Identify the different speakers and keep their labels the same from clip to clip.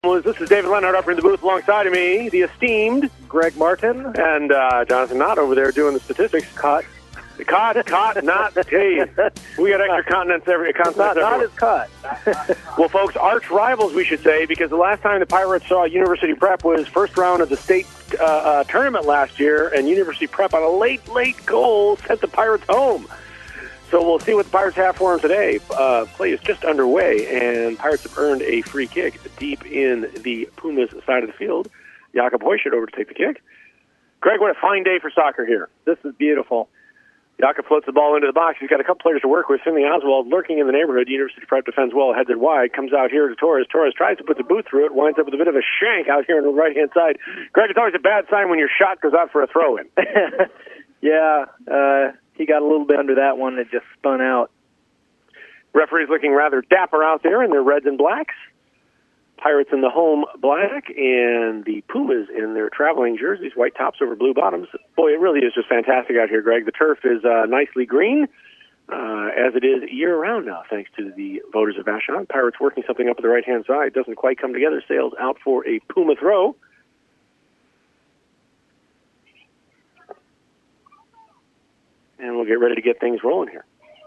Speaker 1: This is David Leonard up in the booth alongside of me, the esteemed
Speaker 2: Greg Martin
Speaker 1: and Jonathan Knott over there doing the statistics. Caught, not. Hey, we got extra continents
Speaker 2: not as caught.
Speaker 1: Well, folks, arch rivals, we should say, because the last time the Pirates saw University Prep was first round of the state tournament last year, and University Prep on a late goal sent the Pirates home. So we'll see what the Pirates have for them today. Play is just underway, and Pirates have earned a free kick deep in the Pumas side of the field. Jakob Hoyschert over to take the kick. Greg, what a fine day for soccer here.
Speaker 2: This is beautiful.
Speaker 1: Jakob floats the ball into the box. He's got a couple players to work with. Finley Oswald lurking in the neighborhood. University Prep defends well, heads it wide. Comes out here to Torres. Torres tries to put the boot through it. Winds up with a bit of a shank out here on the right-hand side. Greg, it's always a bad sign when your shot goes out for a throw-in.
Speaker 2: Yeah, he got a little bit under that one. It just spun out.
Speaker 1: Referee's looking rather dapper out there in their reds and blacks. Pirates in the home black, and the Pumas in their traveling jerseys, white tops over blue bottoms. Boy, it really is just fantastic out here, Greg. The turf is nicely green, as it is year-round now, thanks to the voters of Vashon. Pirates working something up at the right-hand side. Doesn't quite come together. Sails out for a Puma throw. And we'll get ready to get things rolling here.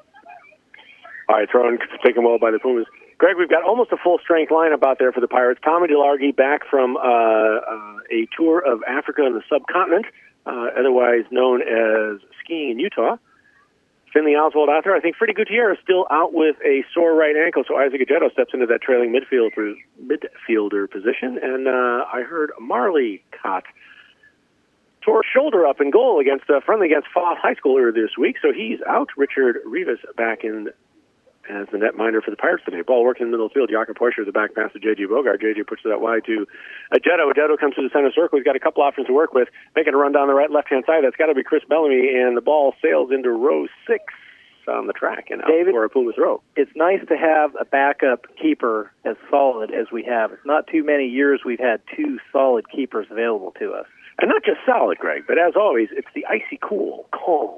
Speaker 1: All right, throw-in taken well by the Pumas. Greg, we've got almost a full-strength lineup out there for the Pirates. Tommy DeLargy back from a tour of Africa and the subcontinent, otherwise known as skiing in Utah. Finley Oswald out there. I think Freddie Gutierrez still out with a sore right ankle, so Isaac Ajeto steps into that trailing midfielder position. And I heard Marley Cott tore shoulder up in goal against a friendly against Foss High School earlier this week, so he's out. Richard Rivas back in as the netminder for the Pirates today. Ball working in the middle of the field. Jakob Hoyschert, the back pass to J.J. Bogart. J.J. pushes that wide to Ajeto. Ajeto comes to the center circle. He's got a couple options to work with. Making a run down the left-hand side. That's got to be Chris Bellamy, and the ball sails into row 6 on the track and out for a Puma throw.
Speaker 2: It's nice to have a backup keeper as solid as we have. It's not too many years we've had two solid keepers available to us.
Speaker 1: And not just solid, Greg, but as always, it's the icy cool, calm,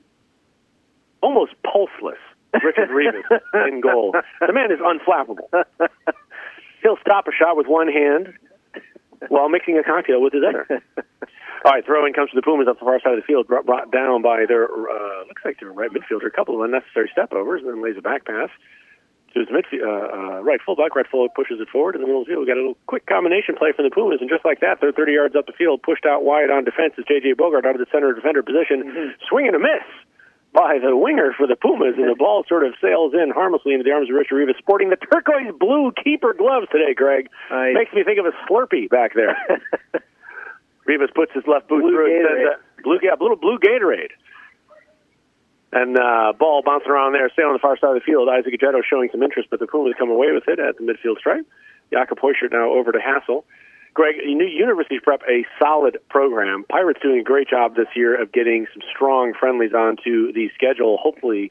Speaker 1: almost pulseless Richard Rivas in goal. The man is unflappable. He'll stop a shot with one hand while mixing a cocktail with his other. All right, throw-in comes to the Pumas up the far side of the field, brought down by their, looks like their right midfielder, a couple of unnecessary step-overs, and then lays a back pass to his right fullback. Right fullback pushes it forward in the middle of the field. We got a little quick combination play from the Pumas, and just like that, they're 30 yards up the field, pushed out wide on defense as J.J. Bogart out of the center defender position, swing and a miss by the winger for the Pumas, and the ball sort of sails in harmlessly into the arms of Richard Rivas, sporting the turquoise blue keeper gloves today, Greg. Makes me think of a Slurpee back there. Rivas puts his left boot through it, a little blue Gatorade. And ball bouncing around there, staying on the far side of the field. Isaac Ajeto showing some interest, but the Pumas come away with it at the midfield stripe. Jakob Hoyschert now over to Hassel. Greg, University Prep, a solid program. Pirates doing a great job this year of getting some strong friendlies onto the schedule, hopefully,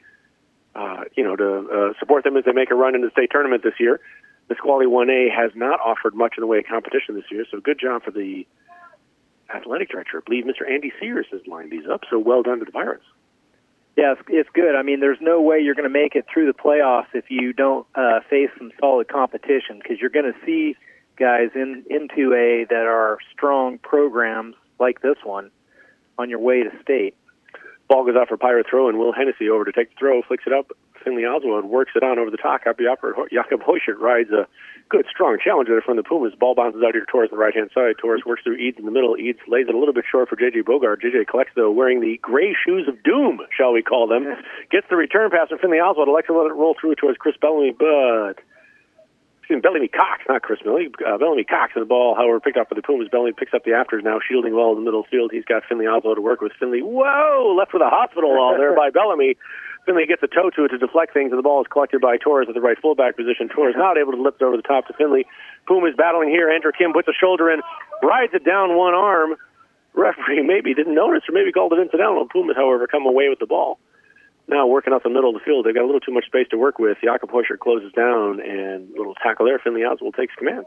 Speaker 1: to support them as they make a run into the state tournament this year. Nisqually 1A has not offered much in the way of competition this year, so good job for the athletic director. I believe Mr. Andy Sears has lined these up, so well done to the Pirates.
Speaker 2: Yeah, it's good. I mean, there's no way you're going to make it through the playoffs if you don't face some solid competition, because you're going to see guys in 2A that are strong programs like this one on your way to state.
Speaker 1: Ball goes out for Pirate throw, and Will Hennessy over to take the throw, flicks it up. Finley Oswald works it on over the top. Jakob Hoyschert rides a good, strong challenge there from the Pumas. Ball bounces out here to Torres on the right-hand side. Torres works through Eads in the middle. Eads lays it a little bit short for J.J. Bogart. J.J. collects, though, wearing the gray shoes of doom, shall we call them. Gets the return pass from Finley Oswald. Elects to let it roll through towards Chris Bellamy, but Bellamy Cox, not Chris Milley. Bellamy Cox, and the ball, however, picked up by the Pumas. Bellamy picks up the afters now, shielding well in the middle of the field. He's got Finley Oswald to work with. Finley, left with a hospital ball there by Bellamy. Finley gets a toe to it to deflect things, and the ball is collected by Torres at the right fullback position. Torres not able to lift over the top to Finley. Pumas battling here. Andrew Kim puts a shoulder in, rides it down one arm. Referee maybe didn't notice or maybe called it incidental. Pumas, however, come away with the ball. Now working out the middle of the field. They've got a little too much space to work with. Jakob Hoyschert closes down, and a little tackle there. Finley Oswald takes command.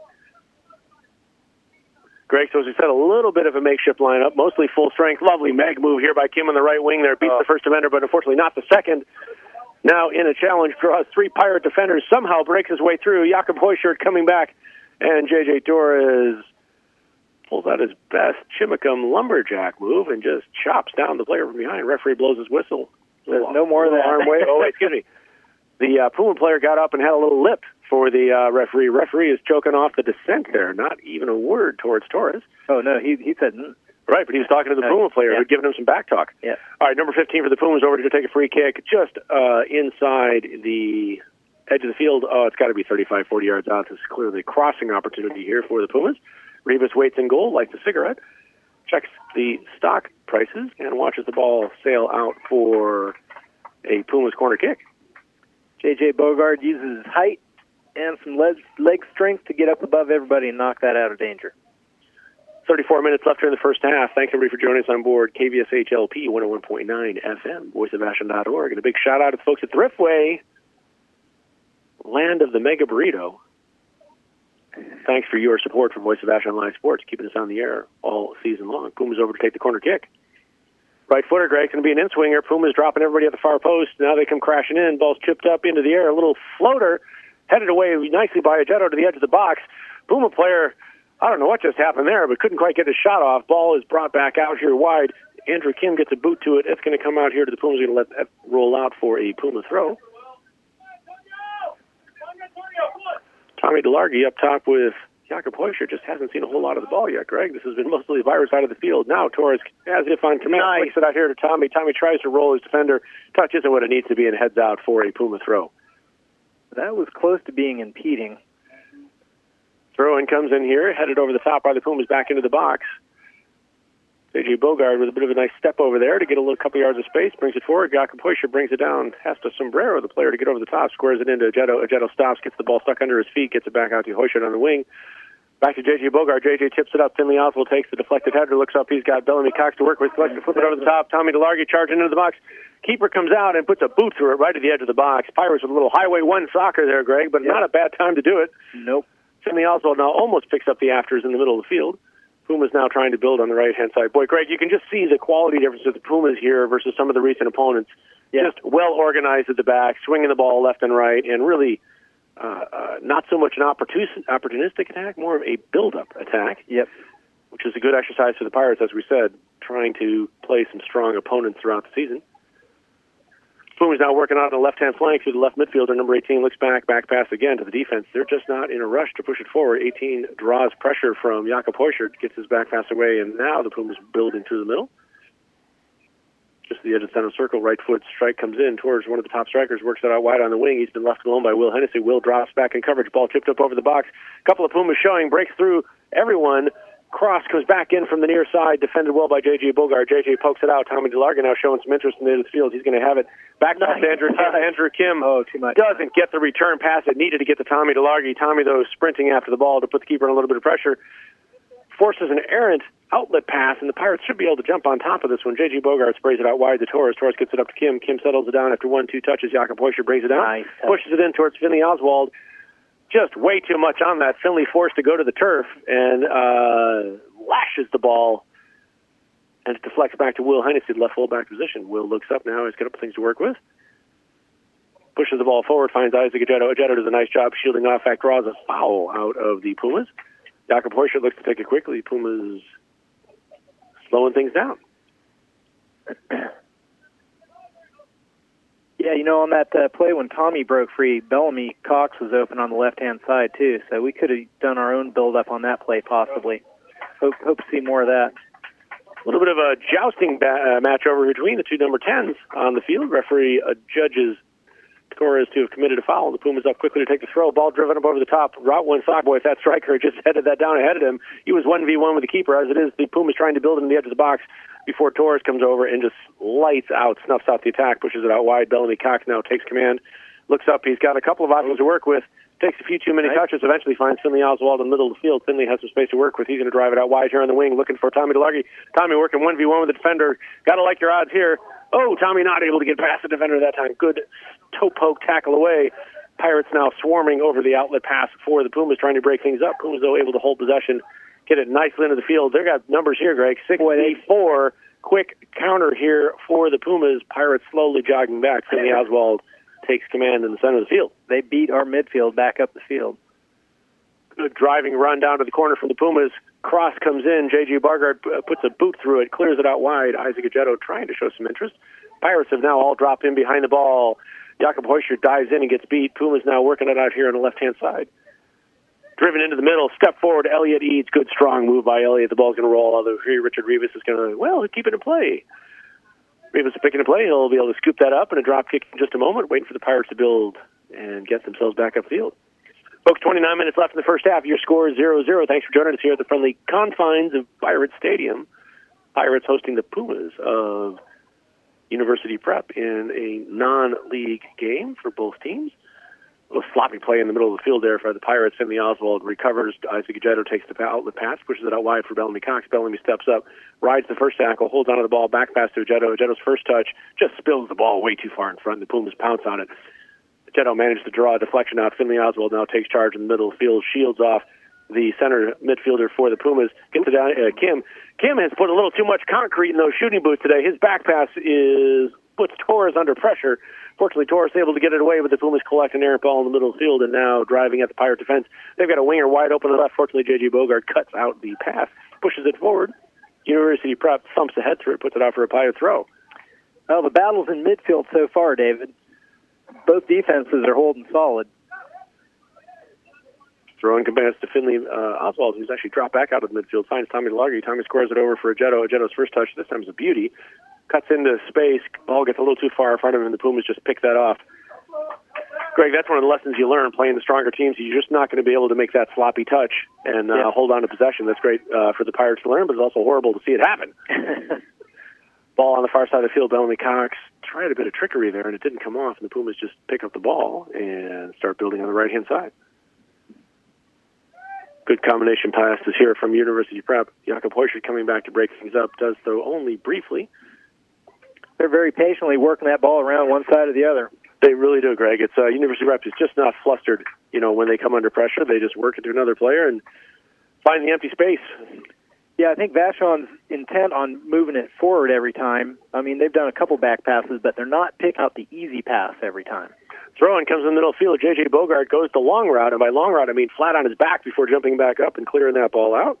Speaker 1: Greg, so as we said, a little bit of a makeshift lineup, mostly full strength. Lovely mag move here by Kim on the right wing there. Beats the first defender, but unfortunately not the second. Now in a challenge, draws 3 Pirate defenders, somehow breaks his way through. Jakob Hoyschert coming back And J.J. Torres pulls out his best Chimicum lumberjack move and just chops down the player from behind. Referee blows his whistle.
Speaker 2: There's no more of that.
Speaker 1: Arm wave. Oh, wait, excuse me. The Puma player got up and had a little lip for the referee. Referee is choking off the dissent there. Not even a word towards Torres.
Speaker 2: Oh, no, he said...
Speaker 1: Right, but he was talking to the Puma player who'd given him some back talk.
Speaker 2: Yeah.
Speaker 1: All right, number 15 for the Pumas over to take a free kick just inside the edge of the field. Oh, it's got to be 35, 40 yards out. This is clearly a crossing opportunity here for the Pumas. Rivas waits in goal, lights a cigarette, checks the stock prices, and watches the ball sail out for a Pumas corner kick.
Speaker 2: J.J. Bogard uses his height and some leg strength to get up above everybody and knock that out of danger.
Speaker 1: 34 minutes left here in the first half. Thanks, everybody, for joining us on board KVSHLP 101.9 FM, voiceofashon.org. And a big shout-out to the folks at Thriftway, land of the Mega Burrito. Thanks for your support from Voice of Ashon Live Sports, keeping us on the air all season long. Pumas over to take the corner kick. Right footer, Greg, going to be an in-swinger. Pumas dropping everybody at the far post. Now they come crashing in. Ball's chipped up into the air. A little floater headed away nicely by Ajetto to the edge of the box. Puma player, I don't know what just happened there, but couldn't quite get his shot off. Ball is brought back out here wide. Andrew Kim gets a boot to it. It's going to come out here to the Pumas. Going to let that roll out for a Puma throw. Tommy DeLargy up top with Jakob Heuscher. Just hasn't seen a whole lot of the ball yet, Greg. This has been mostly the virus out of the field. Now Torres, as if on command, flicks it out here to Tommy. Tommy tries to roll his defender. Touch isn't what it needs to be and heads out for a Puma throw.
Speaker 2: That was close to being impeding.
Speaker 1: Throw-in comes in here, headed over the top by the Pumas back into the box. J.J. Bogard with a bit of a nice step over there to get a little couple yards of space, brings it forward. Jakob Heuscher brings it down, has to sombrero the player to get over the top, squares it into Ajetto. Ajetto stops, gets the ball stuck under his feet, gets it back out to Heuscher on the wing. Back to J.J. Bogard. J.J. tips it up. Finley Oswald takes the deflected header, looks up. He's got Bellamy Cox to work with. Collects to flip it over the top. Tommy DeLargy charging into the box. Keeper comes out and puts a boot through it right at the edge of the box. Pirates with a little Highway 1 soccer there, Greg, but not a bad time to do it.
Speaker 2: Nope.
Speaker 1: Finley Oswald now almost picks up the afters in the middle of the field. Pumas now trying to build on the right-hand side. Boy, Greg, you can just see the quality difference of the Pumas here versus some of the recent opponents. Yeah. Just well-organized at the back, swinging the ball left and right, and really not so much an opportunistic attack, more of a build-up attack.
Speaker 2: Yep.
Speaker 1: Which is a good exercise for the Pirates, as we said, trying to play some strong opponents throughout the season. Pumas now working out on the left-hand flank through the left midfielder. Number 18 looks back pass again to the defense. They're just not in a rush to push it forward. 18 draws pressure from Jakob Heuscher, gets his back pass away, and now the Pumas building through the middle. Just the edge of the center circle, right foot strike comes in towards one of the top strikers, works it out wide on the wing. He's been left alone by Will Hennessy. Will drops back in coverage, ball tipped up over the box. A couple of Pumas showing, breaks through everyone. Cross comes back in from the near side, defended well by J.J. Bogard. J.J. pokes it out. Tommy DeLargy now showing some interest in the field. He's going to have it. Back to Andrew Kim. Andrew Kim doesn't get the return pass it needed to get to Tommy DeLargy. Tommy, though, sprinting after the ball to put the keeper in a little bit of pressure. Forces an errant outlet pass, and the Pirates should be able to jump on top of this one. J.J. Bogard sprays it out wide to Torres. Torres gets it up to Kim. Kim settles it down after 1-2 touches. Jakob Heuscher brings it down. Pushes it in towards Finley Oswald. Just way too much on that. Finley forced to go to the turf and lashes the ball, and it deflects back to Will Hennessy, left fullback position. Will looks up now. He's got a couple things to work with. Pushes the ball forward, finds Isaac Ajetto. Ajetto does a nice job shielding off. That draws a foul out of the Pumas. Jakob Heuscher looks to take it quickly. Pumas slowing things down.
Speaker 2: Yeah, you know, on that play when Tommy broke free, Bellamy Cox was open on the left-hand side, too, so we could have done our own build-up on that play, possibly. Hope to see more of that.
Speaker 1: A little bit of a jousting match over between the two number 10s on the field. Referee judges Torres to have committed a foul. The Pumas up quickly to take the throw. Ball driven up over the top. Route 1 Sockboy, if that striker just headed that down ahead of him, he was 1v1 with the keeper. As it is, the Pumas trying to build it in the edge of the box before Torres comes over and just lights out, snuffs out the attack, pushes it out wide. Bellamy Cox now takes command, looks up. He's got a couple of options to work with. Takes a few too many touches, eventually finds Finley Oswald in the middle of the field. Finley has some space to work with. He's going to drive it out wide here on the wing, looking for Tommy DeLargy. Tommy working 1v1 with the defender. Got to like your odds here. Oh, Tommy not able to get past the defender that time. Good toe poke tackle away. Pirates now swarming over the outlet pass for the Pumas, trying to break things up. Pumas, though, able to hold possession, get it nicely into the field. They've got numbers here, Greg. 6-4. Quick counter here for the Pumas. Pirates slowly jogging back. Finley Oswald takes command in the center of the field.
Speaker 2: They beat our midfield back up the field.
Speaker 1: Good driving run down to the corner from the Pumas. Cross comes in. J.J. Bogart puts a boot through it, clears it out wide. Isaac Ajetto trying to show some interest. Pirates have now all dropped in behind the ball. Jakob Heuscher dives in and gets beat. Pumas now working it out here on the left-hand side. Driven into the middle, step forward, Elliot Eads. Good, strong move by Elliot. The ball's going to roll, although here Richard Rivas is going to, keep it in play. Rivas is picking in play. He'll be able to scoop that up and a drop kick in just a moment, waiting for the Pirates to build and get themselves back upfield. Folks, 29 minutes left in the first half. Your score is 0-0. Thanks for joining us here at the friendly confines of Pirates Stadium. Pirates hosting the Pumas of University Prep in a non-league game for both teams. A little sloppy play in the middle of the field there for the Pirates. Finley Oswald recovers. Isaac Ajetto takes the outlet pass, pushes it out wide for Bellamy Cox. Bellamy steps up, rides the first tackle, holds onto the ball, back pass to Ajetto. Ajetto's first touch just spills the ball way too far in front. The Pumas pounce on it. Ajetto managed to draw a deflection out. Finley Oswald now takes charge in the middle of the field, shields off the center midfielder for the Pumas. Gets it down. Kim. Kim has put a little too much concrete in those shooting boots today. His back pass puts Torres under pressure. Fortunately, Torres able to get it away, but the Pumas collect an errant ball in the middle of the field and now driving at the Pirate defense. They've got a winger wide open to the left. Fortunately, J.J. Bogart cuts out the pass, pushes it forward. University Prep thumps ahead through it, puts it out for a Pirate throw.
Speaker 2: Well, the battle's in midfield so far, David. Both defenses are holding solid.
Speaker 1: Throwing compares to Finley Oswald, who's actually dropped back out of the midfield. Finds Tommy DeLargy. Tommy squares it over for Ajetto. Ajetto's first touch this time is a beauty. Cuts into space. Ball gets a little too far in front of him, and the Pumas just pick that off. Greg, that's one of the lessons you learn playing the stronger teams. You're just not going to be able to make that sloppy touch and hold on to possession. That's great for the Pirates to learn, but it's also horrible to see it happen. Ball on the far side of the field. Bellamy Cox tried a bit of trickery there, and it didn't come off, and the Pumas just pick up the ball and start building on the right-hand side. Good combination passes here from University Prep. Jakob Heuscher coming back to break things up, does so only briefly.
Speaker 2: They're very patiently working that ball around one side or the other.
Speaker 1: They really do, Greg. It's University Prep is just not flustered. When they come under pressure, they just work into another player and find the empty space.
Speaker 2: Yeah, I think Vachon's intent on moving it forward every time. I mean, they've done a couple back passes, but they're not picking out the easy pass every time.
Speaker 1: Throw-in comes in the middle of the field. J.J. Bogart goes the long route, and by long route, I mean flat on his back before jumping back up and clearing that ball out.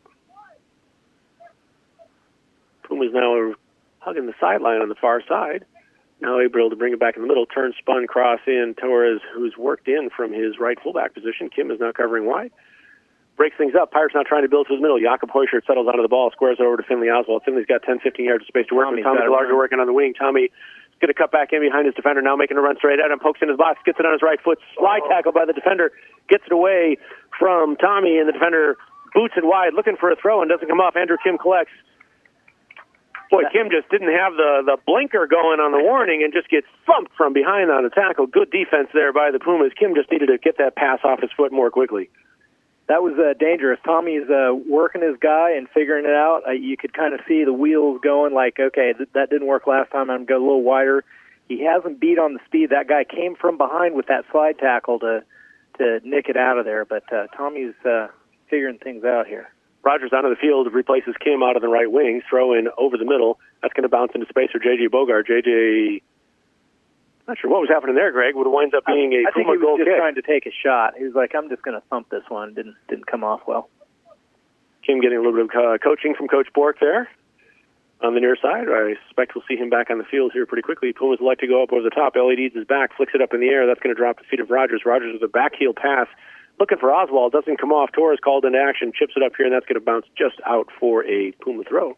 Speaker 1: Pumas now hugging the sideline on the far side. Now able to bring it back in the middle. Turn, spun, cross in. Torres, who's worked in from his right fullback position. Kim is now covering wide. Breaks things up. Pirates now trying to build to the middle. Jakob Heuscher settles onto the ball, squares it over to Finley Oswald. Finley's got 10, 15 yards of space to work with. Tommy DeLarger working on the wing. Tommy going to cut back in behind his defender, now making a run straight at him, pokes in his box, gets it on his right foot, slide tackle by the defender, gets it away from Tommy, and the defender boots it wide, looking for a throw, and doesn't come off. Andrew Kim collects. Boy, Kim just didn't have the blinker going on the warning and just gets thumped from behind on the tackle. Good defense there by the Pumas. Kim just needed to get that pass off his foot more quickly.
Speaker 2: That was dangerous. Tommy's working his guy and figuring it out. You could kind of see the wheels going like, okay, that didn't work last time. I'm going to go a little wider. He hasn't beat on the speed. That guy came from behind with that slide tackle to nick it out of there. But Tommy's figuring things out here.
Speaker 1: Rogers onto the field replaces Kim out of the right wing. Throw in over the middle. That's going to bounce into space for J.J. Bogart. J.J. Not sure what was happening there, Greg. Would winds up being a Puma goal kick.
Speaker 2: I think he was just trying to take a shot. He was like, I'm just going to thump this one. Didn't come off well.
Speaker 1: Kim getting a little bit of coaching from Coach Bork there on the near side. I suspect we'll see him back on the field here pretty quickly. Pumas like to go up over the top. Elliot Eads is back, flicks it up in the air. That's going to drop the feet of Rogers. Rogers with a back heel pass. Looking for Oswald. Doesn't come off. Torres called into action. Chips it up here, and that's going to bounce just out for a Puma throw.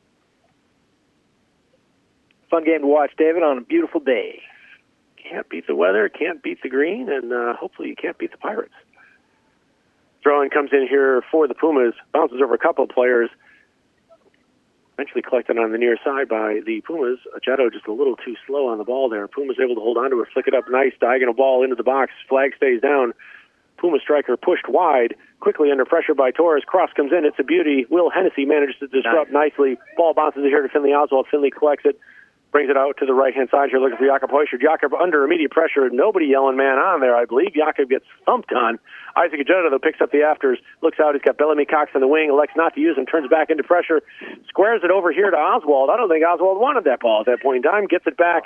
Speaker 2: Fun game to watch, David, on a beautiful day.
Speaker 1: Can't beat the weather, can't beat the green, and hopefully you can't beat the Pirates. Throw-in comes in here for the Pumas, bounces over a couple of players, eventually collected on the near side by the Pumas. Ajetto just a little too slow on the ball there. Pumas able to hold on to it, flick it up nice, diagonal ball into the box, flag stays down. Puma striker pushed wide, quickly under pressure by Torres. Cross comes in, it's a beauty. Will Hennessy manages to disrupt nicely. Ball bounces here to Finley Oswald. Finley collects it. Brings it out to the right-hand side here, looking for Jakob Heuscher. Jakob under immediate pressure. Nobody yelling man on there, I believe. Jakob gets thumped on. Isaac Ajetto, though, picks up the afters, looks out. He's got Bellamy Cox on the wing, elects not to use him, turns back into pressure, squares it over here to Oswald. I don't think Oswald wanted that ball at that point in time. Gets it back,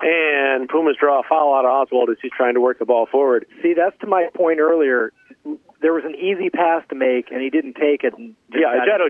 Speaker 1: and Pumas draw a foul out of Oswald as he's trying to work the ball forward.
Speaker 2: See, that's to my point earlier. there was an easy pass to make, and he didn't take it. And
Speaker 1: Yeah, Ajato